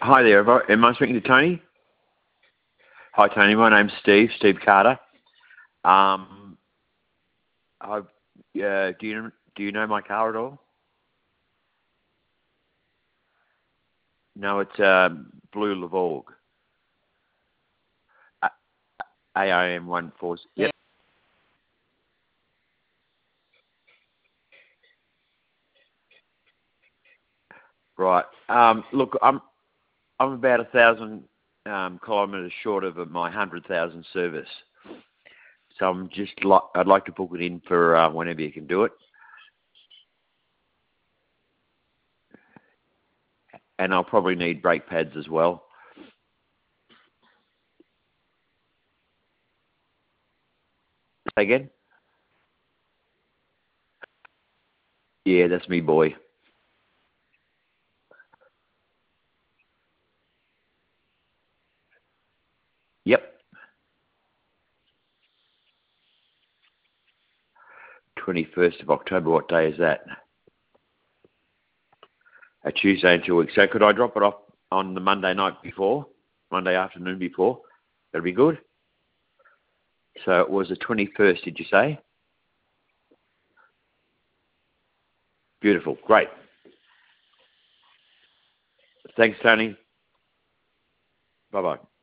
Hi there. Am I speaking to Tony? Hi, Tony. My name's Steve Carter. Do you know my car at all? No, it's Blue Lavorg. AIM 14. Yep. Right. Look, I'm about 1,000 kilometres short of my 100,000 service. So I'd like to book it in for whenever you can do it. And I'll probably need brake pads as well. Say again? Yeah, that's me, boy. Yep. 21st of October. What day is that? A Tuesday in 2 weeks. So could I drop it off on the Monday afternoon before? That'd be good. So it was the 21st, did you say? Beautiful. Great. Thanks, Tony. Bye-bye.